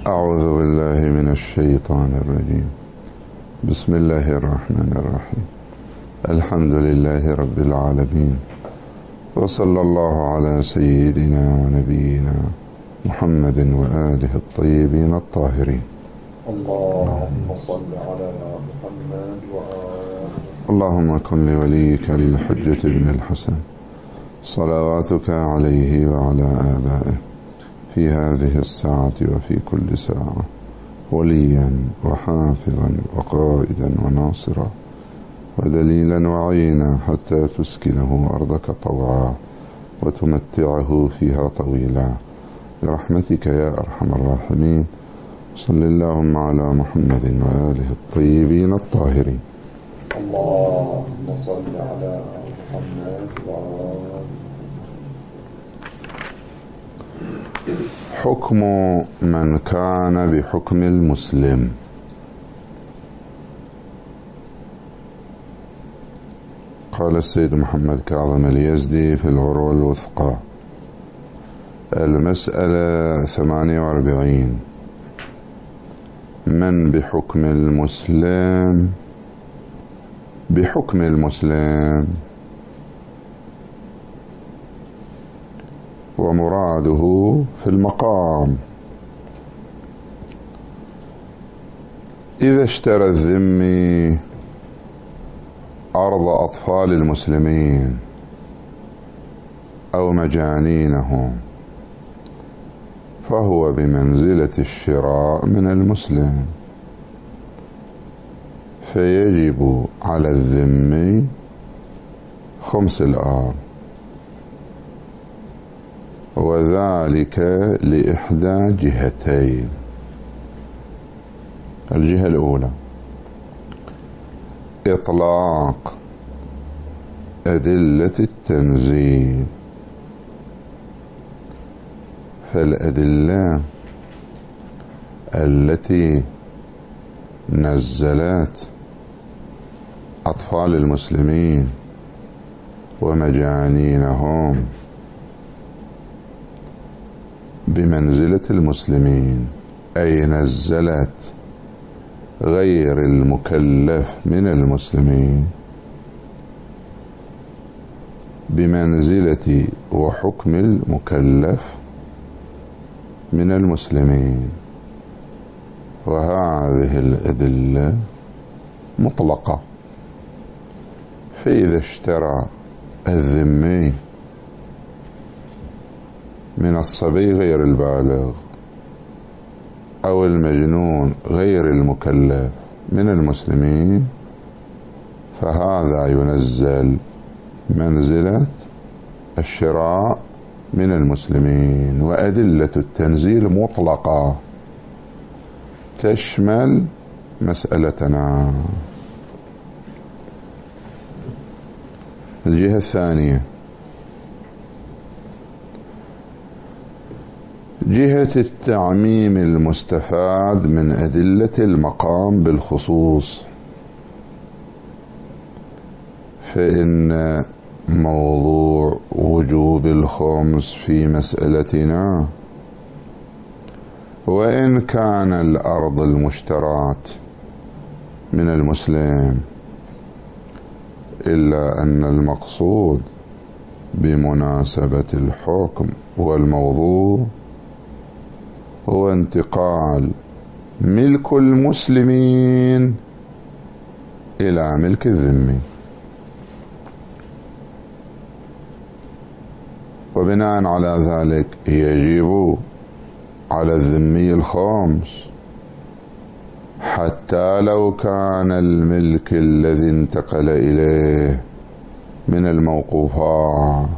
أعوذ بالله من الشيطان الرجيم. بسم الله الرحمن الرحيم. الحمد لله رب العالمين، وصلى الله على سيدنا ونبينا محمد وآله الطيبين الطاهرين. اللهم صل على محمد وآله. اللهم كن لوليك الحجة بن الحسن صلواتك عليه وعلى آبائه في هذه الساعة وفي كل ساعة وليا وحافظا وقائدا وناصرا ودليلا وعينا حتى تسكنه أرضك طوعا وتمتعه فيها طويلا برحمتك يا أرحم الراحمين. صل اللهم على محمد وآله الطيبين الطاهرين. اللهم صل على محمد وآله. حكم من كان بحكم المسلم. قال السيد محمد كاظم اليزدي في العروة الوثقى المسألة 48: من بحكم المسلم ومراده في المقام. إذا اشترى الذمي أرض أطفال المسلمين أو مجانينهم فهو بمنزلة الشراء من المسلم، فيجب على الذمي خمس الأرض، وذلك لإحدى جهتين. الجهة الأولى إطلاق أدلة التنزيل، فالأدلة التي نزلت أطفال المسلمين ومجانينهم بمنزلة المسلمين، أي نزلت غير المكلف من المسلمين بمنزلة وحكم المكلف من المسلمين، وهذه الأدلة مطلقة. فإذا اشترى الذمي من الصبي غير البالغ أو المجنون غير المكلف من المسلمين، فهذا ينزل منزلة الشراء من المسلمين. وأدلة التنزيل مطلقة تشمل مسألتنا. الجهة الثانية جهة التعميم المستفاد من أدلة المقام بالخصوص، فإن موضوع وجوب الخمس في مسألتنا وإن كان الأرض المشتراة من المسلم، إلا أن المقصود بمناسبة الحكم والموضوع هو انتقال ملك المسلمين إلى ملك الذمي، وبناء على ذلك يجب على الذمي الخمس، حتى لو كان الملك الذي انتقل إليه من الموقوفات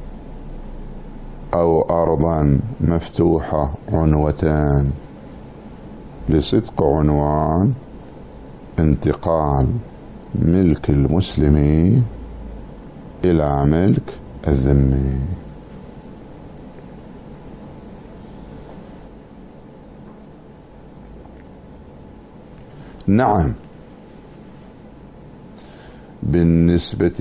أو أرضا مفتوحة عنوتان لصدق عنوان انتقال ملك المسلمين إلى ملك الذمي. نعم، بالنسبة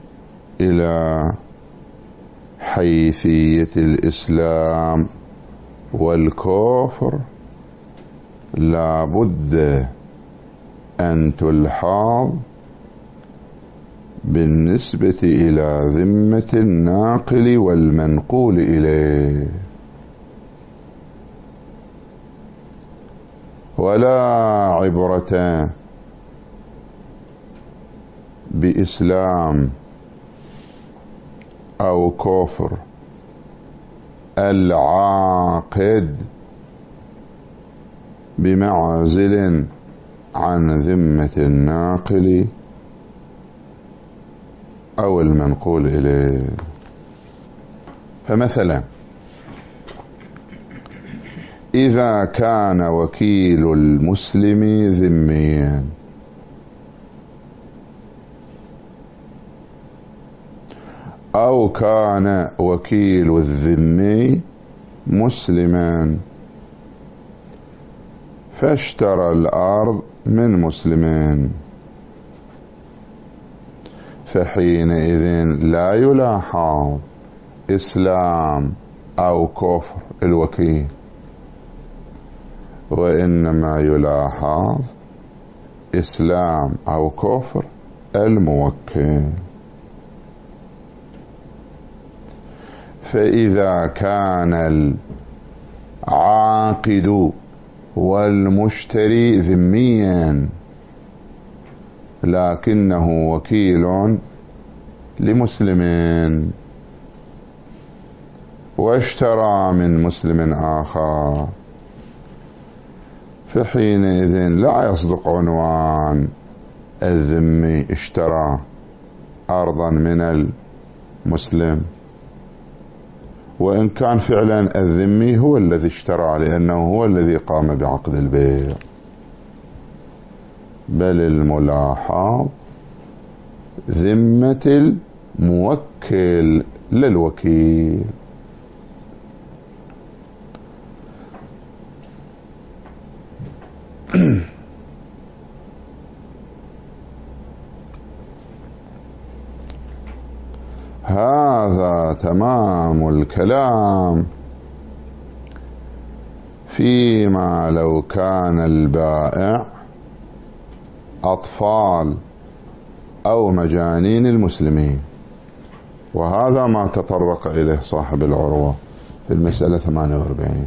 إلى حيثية الإسلام والكفر لا بد أن تلحظ بالنسبة إلى ذمة الناقل والمنقول إليه، ولا عبرة بإسلام أو كفر العاقد بمعزل عن ذمة الناقل أو المنقول إليه. فمثلا إذا كان وكيل المسلم ذميا أو كان وكيل الذمي مسلما فاشترى الأرض من مسلمين، فحينئذ لا يلاحظ إسلام أو كفر الوكيل، وإنما يلاحظ إسلام أو كفر الموكل. فإذا كان العاقد والمشتري ذميا لكنه وكيل لمسلمين واشترى من مسلم آخر، فحينئذ لا يصدق عنوان الذمي اشترى أرضا من المسلم، وإن كان فعلا الذمي هو الذي اشترى لأنه هو الذي قام بعقد البيع، بل الملاحظ ذمة الموكل للوكيل. هذا تمام الكلام فيما لو كان البائع أطفال أو مجانين المسلمين، وهذا ما تطرق إليه صاحب العروة في المسألة 48.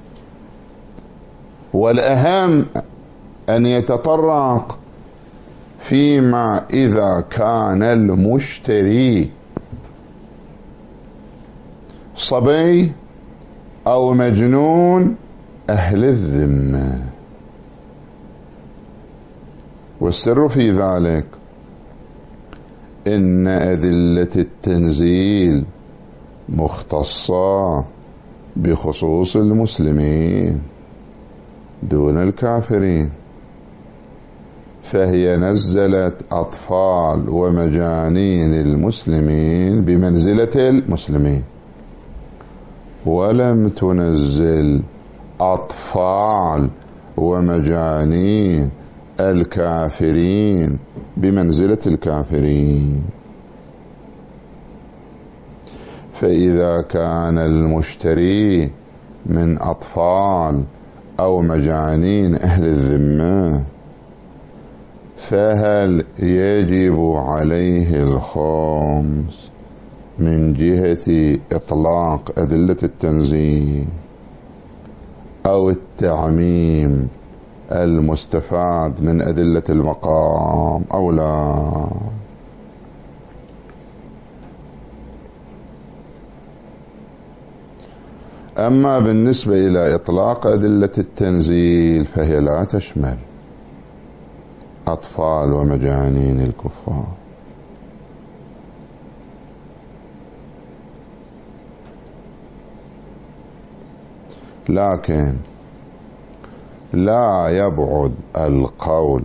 والأهم أن يتطرق فيما إذا كان المشتري صبي أو مجنون أهل الذمة. والسر في ذلك إن أدلة التنزيل مختصة بخصوص المسلمين دون الكافرين، فهي نزلت أطفال ومجانين المسلمين بمنزلة المسلمين، ولم تنزل أطفال ومجانين الكافرين بمنزلة الكافرين. فإذا كان المشتري من أطفال أو مجانين أهل الذمة فهل يجب عليه الخمس من جهة إطلاق أدلة التنزيل أو التعميم المستفاد من أدلة المقام أو لا؟ أما بالنسبة إلى إطلاق أدلة التنزيل فهي لا تشمل أطفال ومجانين الكفار، لكن لا يبعد القول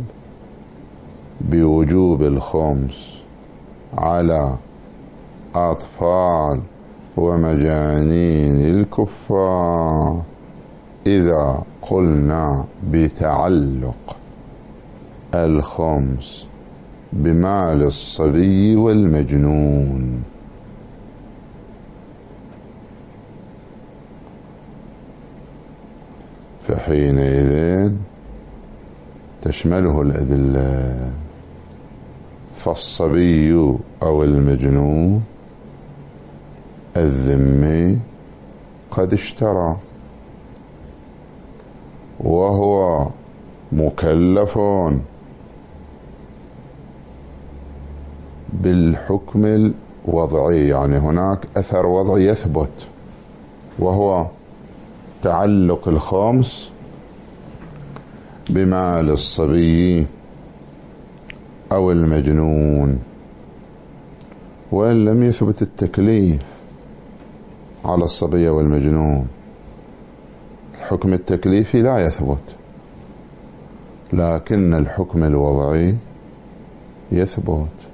بوجوب الخمس على أطفال ومجانين الكفار إذا قلنا بتعلق الخمس بمال الصبي والمجنون. فحينئذ تشمله الأدلة. فالصبي أو المجنون الذمي قد اشترى وهو مكلف بالحكم الوضعي، يعني هناك أثر وضعي يثبت، وهو تعلق الخمس بمال الصبي أو المجنون، وإن لم يثبت التكليف على الصبي والمجنون، الحكم التكليفي لا يثبت، لكن الحكم الوضعي يثبت.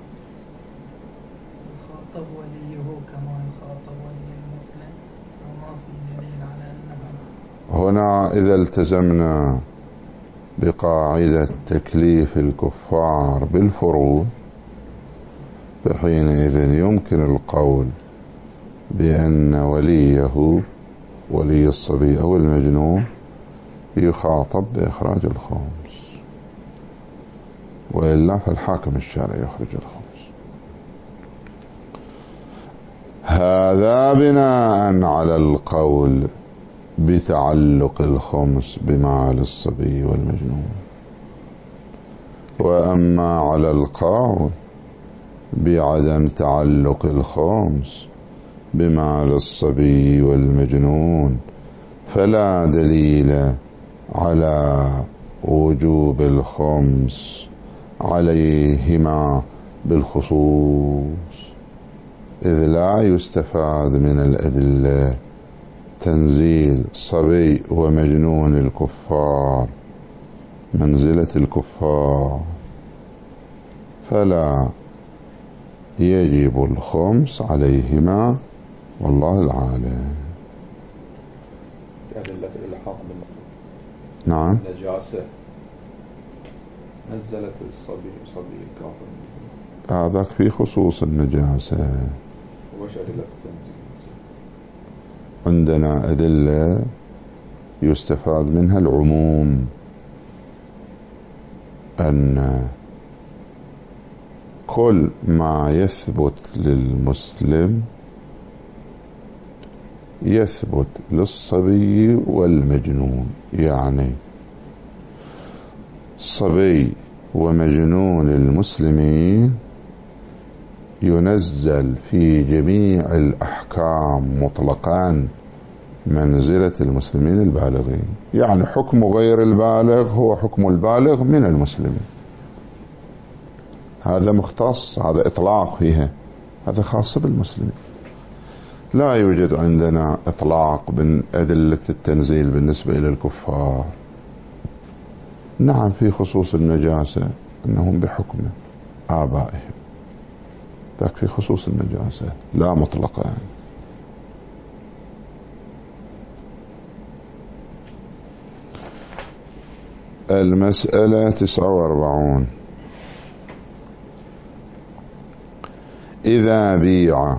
يخاطب وليه كما يخاطب ولي المسلم، وما في دليل على أنها. هنا إذا التزمنا بقاعدة تكليف الكفار بالفروض، فحينئذ يمكن القول بأن وليه ولي الصبي أو المجنون يخاطب بإخراج الخمس، وإلا فالحاكم الشرعي يخرج الخمس. هذا بناء على القول بتعلق الخمس بمال الصبي والمجنون. وأما على القول بعدم تعلق الخمس بمال الصبي والمجنون، فلا دليل على وجوب الخمس عليهما بالخصوص، إذ لا يستفاد من الأدلة تنزيل صبي ومجنون الكفار منزلة الكفار، فلا يجب الخمس عليهما، والله العالم. أدلة الإلحاق نعم. بالنجاسة نزلت الصبي الكافر، هذاك في خصوص النجاسة. وش أدلة التنزيل؟ عندنا أدلة يستفاد منها العموم، أن كل ما يثبت للمسلم يثبت للصبي والمجنون، يعني صبي ومجنون المسلمين ينزل في جميع الأحكام مطلقا منزلة المسلمين البالغين، يعني حكم غير البالغ هو حكم البالغ من المسلمين. هذا مختص، هذا إطلاق فيها، هذا خاص بالمسلمين. لا يوجد عندنا إطلاق من أدلة التنزيل بالنسبة إلى الكفار. نعم في خصوص النجاسة أنهم بحكم آبائهم، ذاك في خصوص النجاسة لا مطلقا. المسألة 49. إذا بيع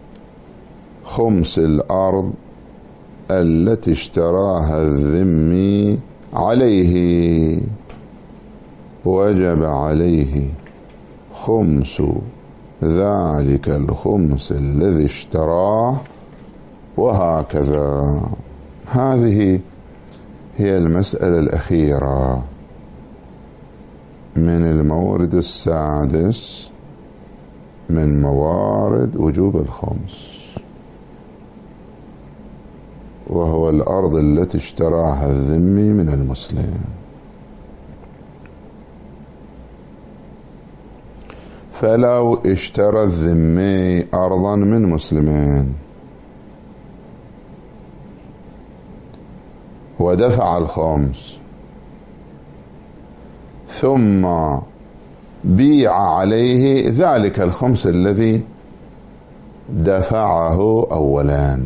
خمس الأرض التي اشتراها الذمي عليه، وجب عليه خمس ذلك الخمس الذي اشتراه، وهكذا. هذه هي المسألة الأخيرة من المورد السادس من موارد وجوب الخمس، وهو الأرض التي اشتراها الذمي من المسلم. فلو اشترى الذمي أرضا من مسلمين ودفع الخمس، ثم بيع عليه ذلك الخمس الذي دفعه أولا،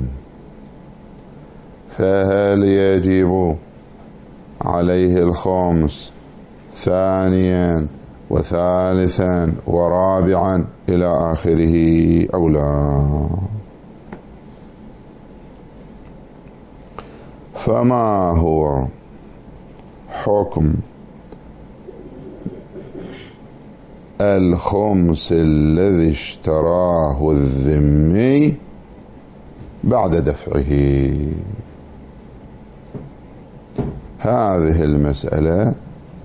فهل يجب عليه الخمس ثانيا وثالثا ورابعا إلى آخره أو لا؟ فما هو حكم الخمس الذي اشتراه الذمي بعد دفعه. هذه المسألة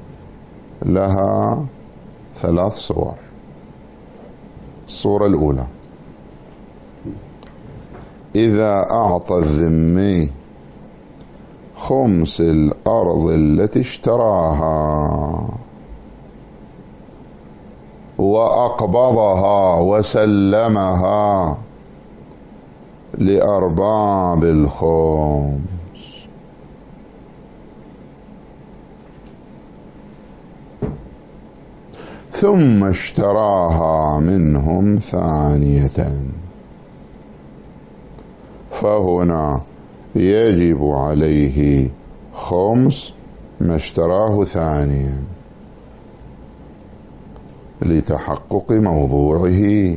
لها 3 صور. الصورة الأولى: إذا أعطى الذمي خمس الأرض التي اشتراها وأقبضها وسلمها لأرباب الخمس، ثم اشتراها منهم ثانية، فهنا يجب عليه خمس ما اشتراه ثانيا لتحقق موضوعه.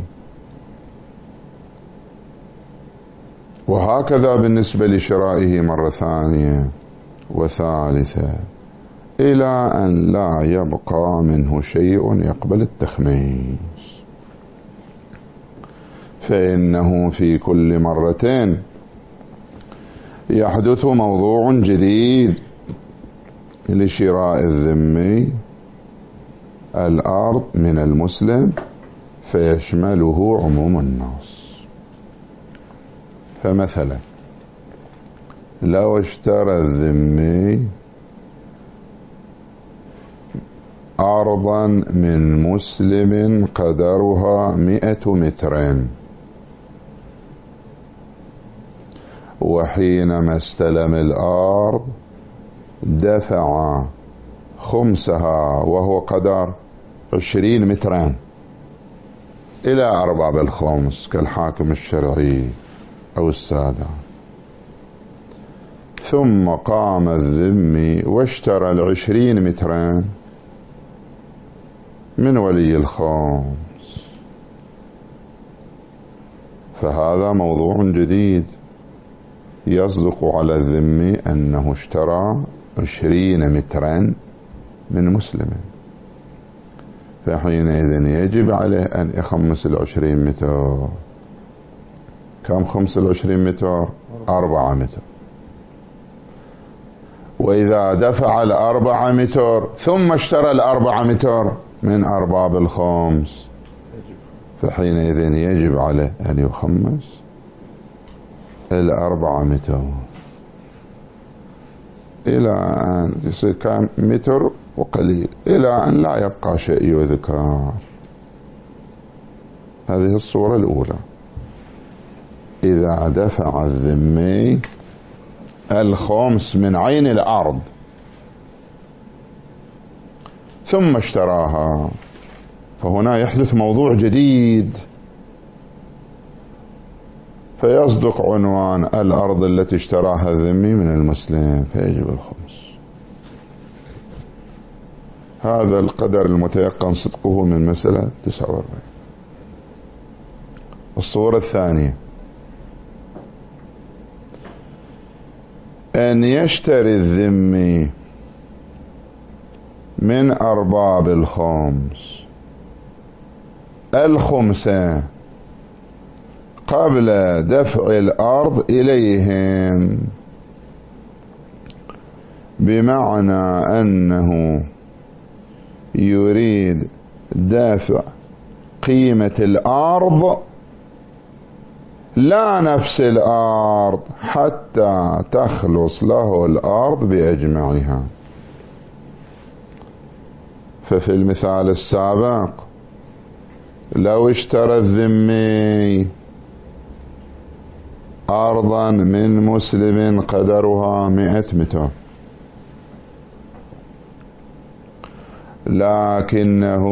وهكذا بالنسبة لشرائه مرة ثانية وثالثة، إلى أن لا يبقى منه شيء يقبل التخميس، فإنه في كل مرتين يحدث موضوع جديد لشراء الذمي الأرض من المسلم فيشمله عموم النص. فمثلا لو اشترى الذمي أرضا من مسلم قدرها 100 متر، وحينما استلم الأرض دفع خمسها وهو قدر 20 مترا إلى أرباب الخمس كالحاكم الشرعي أو السادة، ثم قام الذمي واشترى 20 مترا من ولي الخمس، فهذا موضوع جديد. يصدق على الذمي أنه اشترى 20 مترا من مسلم، فحينئذ يجب عليه أن يخمس 20 متر. كم خمس 20 متر؟ 4 متر. وإذا دفع 4 متر ثم اشترى 4 متر من أرباب الخمس، فحينئذ يجب عليه أن يخمس 4 متر إلى أن يصير كم متر وقليل، إلى أن لا يبقى شيء يذكر. هذه الصورة الأولى: إذا دفع الذمي الخمس من عين الأرض ثم اشتراها، فهنا يحدث موضوع جديد، فيصدق عنوان الأرض التي اشتراها الذمي من المسلم فيجب الخمس. هذا القدر المتيقن صدقه من مسألة 49. الصورة الثانية: أن يشتري الذمي من أرباب الخمس الخمسة قبل دفع الأرض إليهم، بمعنى أنه يريد دفع قيمة الأرض لا نفس الأرض حتى تخلص له الأرض بأجمعها. ففي المثال السابق لو اشترى الذمي أرضا من مسلم قدرها 100 متر، لكنه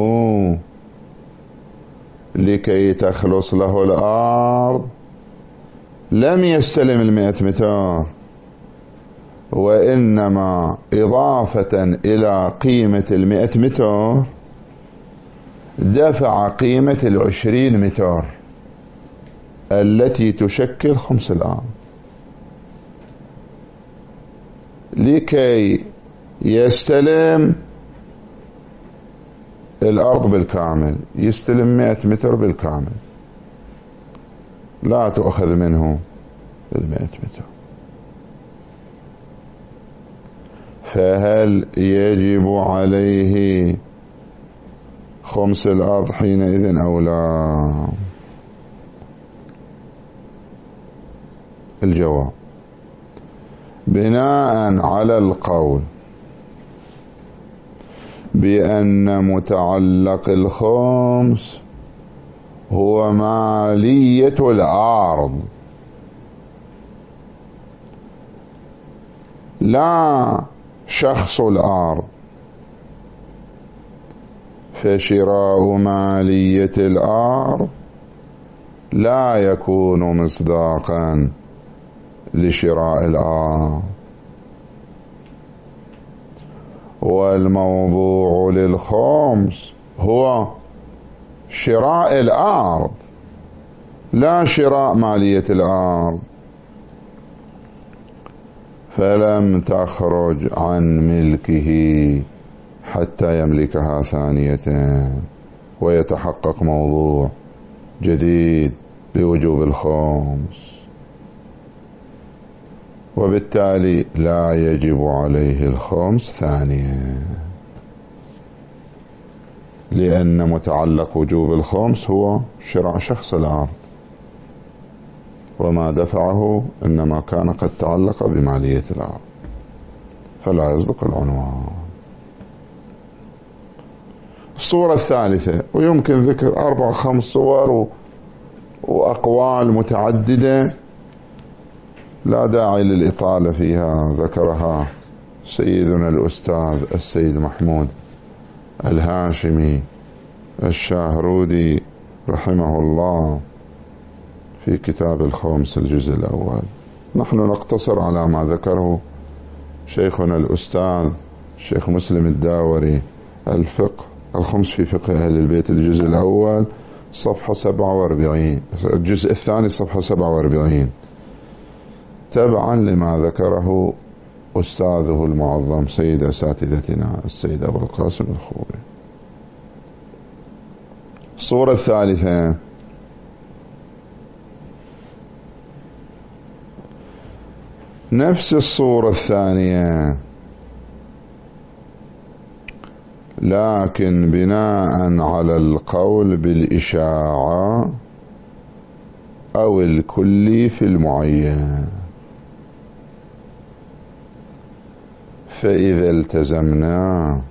لكي تخلص له الأرض لم يستلم 100 متر، وإنما إضافة إلى قيمة 100 متر دفع قيمة 20 متر التي تشكل خمس الأرض، لكي يستلم الأرض بالكامل، يستلم 100 متر بالكامل، لا تؤخذ منه 100 متر، فهل يجب عليه خمس الأرض حينئذ أو لا؟ الجواب: بناء على القول بأن متعلق الخمس هو مالية الأرض لا شخص الأرض، فشراء مالية الأرض لا يكون مصداقا لشراء الأرض، والموضوع للخمس هو شراء الأرض لا شراء مالية الأرض، فلم تخرج عن ملكه حتى يملكها ثانية ويتحقق موضوع جديد لوجوب الخمس، وبالتالي لا يجب عليه الخمس ثانية، لأن متعلق وجوب الخمس هو شراء شخص الأرض، وما دفعه إنما كان قد تعلق بمالية الأرض، فلا يصدق العنوان. الصورة الثالثة، ويمكن ذكر 4 5 صور وأقوال متعددة لا داعي للإطالة فيها، ذكرها سيدنا الأستاذ السيد محمود الهاشمي الشاهرودي رحمه الله في كتاب الخمس الجزء الأول. نحن نقتصر على ما ذكره شيخنا الأستاذ الشيخ مسلم الداوري، الفقه الخمس في فقه أهل البيت الجزء الأول صفحة 47، الجزء الثاني صفحة 47، تبعا لما ذكره أستاذه المعظم سيد أساتذتنا السيد أبو القاسم الخوري. الصورة الثالثة، نفس الصورة الثانية لكن بناء على القول بالإشاعة أو الكلي في المعين، فإذا التزمنا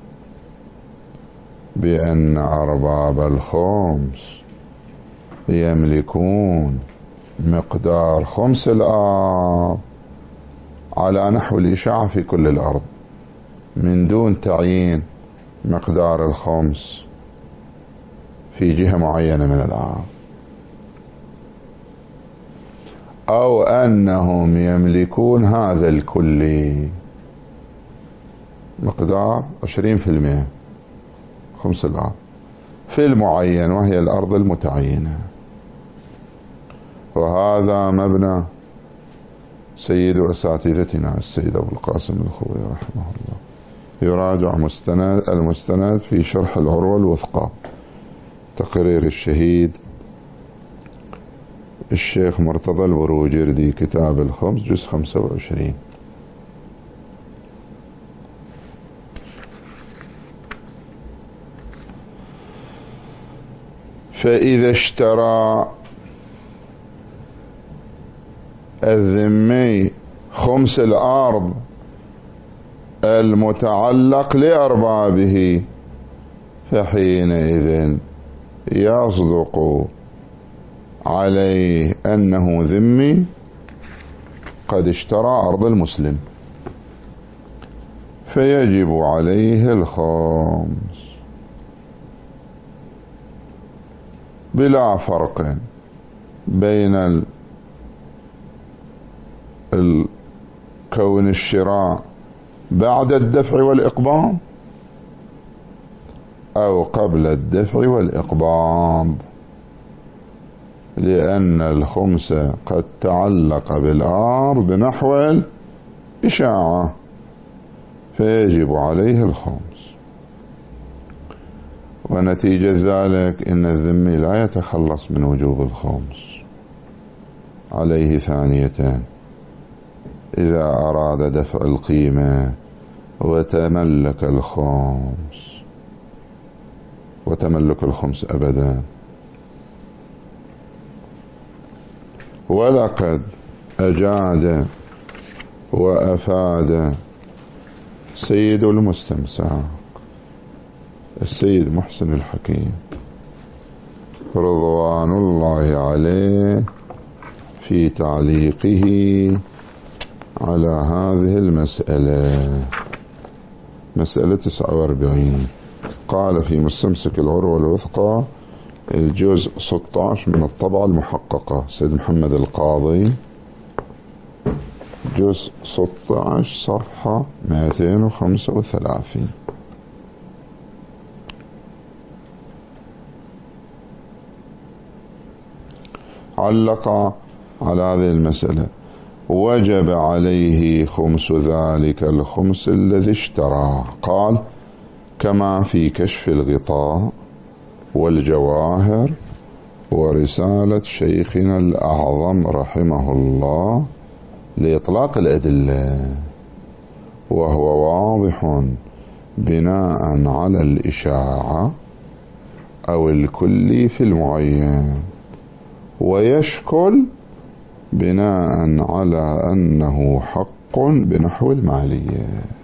بأن أرباب الخمس يملكون مقدار خمس الأرض على نحو الإشاعة في كل الأرض من دون تعيين مقدار الخمس في جهة معينة من الأرض، أو أنهم يملكون هذا الكلي مقدار 20% خمس الأرض في المعين وهي الأرض المتعينة. وهذا مبنى سيد أساتذتنا السيد أبو القاسم الخوري رحمه الله، يراجع المستند في شرح العروة الوثقى، تقرير الشهيد الشيخ مرتضى البروجردي، كتاب الخمس جزء 25. فإذا اشترى الذمي خمس الأرض المتعلق لأربابه، فحينئذ يصدق عليه أنه ذمي قد اشترى أرض المسلم، فيجب عليه الخمس بلا فرق بين كون الشراء بعد الدفع والإقباض أو قبل الدفع والإقباض، لأن الخمس قد تعلق بالأرض بنحو الإشاعة، فيجب عليه الخمس. ونتيجة ذلك إن الذمي لا يتخلص من وجوب الخمس، عليه ثانيتان: إذا أراد دفع القيمة وتملك الخمس، وتملك الخمس أبدا. ولقد أجاد وأفاد سيد المستمسك السيد محسن الحكيم رضوان الله عليه في تعليقه على هذه المسألة، مسألة 49. قال في مستمسك العروة الوثقى الجزء 16 من الطبعة المحققة، سيد محمد القاضي، جزء 16 صفحة 235. علق على هذه المسألة: وجب عليه خمس ذلك الخمس الذي اشترى. قال: كما في كشف الغطاء والجواهر ورسالة شيخنا الأعظم رحمه الله لإطلاق الأدلة، وهو واضح بناء على الإشاعة أو الكل في المعين، ويشكل بناء على أنه حق بنحو المالية.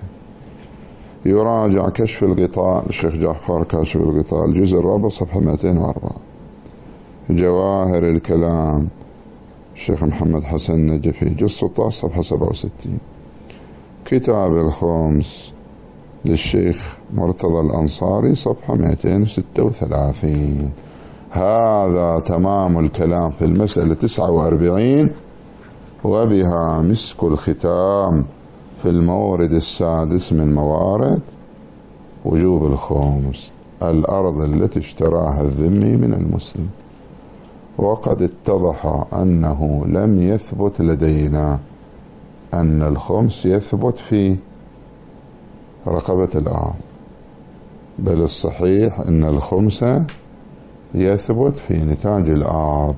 يراجع كشف الغطاء للشيخ جعفر، كشف الغطاء الجزء الرابع صفحة 204. جواهر الكلام الشيخ محمد حسن النجفي جزء 16 صفحة 67. كتاب الخمس للشيخ مرتضى الأنصاري صفحة 236. هذا تمام الكلام في المسألة 49، وبها مسك الختام في المورد السادس من موارد وجوب الخمس: الأرض التي اشتراها الذمي من المسلم. وقد اتضح أنه لم يثبت لدينا أن الخمس يثبت في رقبة الأرض، بل الصحيح أن الخمس يثبت في نتاج الأرض.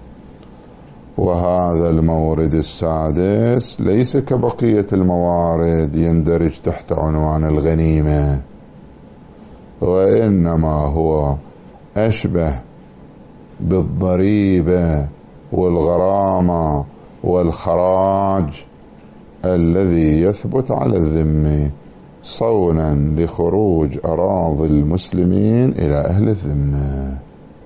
وهذا المورد السادس ليس كبقية الموارد يندرج تحت عنوان الغنيمة، وإنما هو أشبه بالضريبة والغرامة والخراج الذي يثبت على الذمي صونا لخروج أراضي المسلمين إلى أهل الذمة.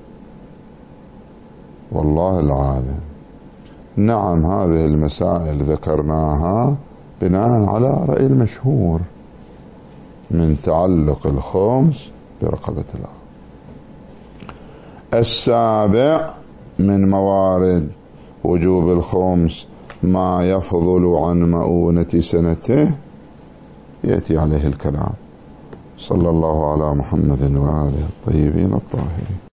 والله العالم. نعم، هذه المسائل ذكرناها بناء على رأي المشهور من تعلق الخمس برقبة الأرض. السابع من موارد وجوب الخمس ما يفضل عن مؤونة سنته، يأتي عليه الكلام. صلى الله على محمد وآله الطيبين الطاهرين.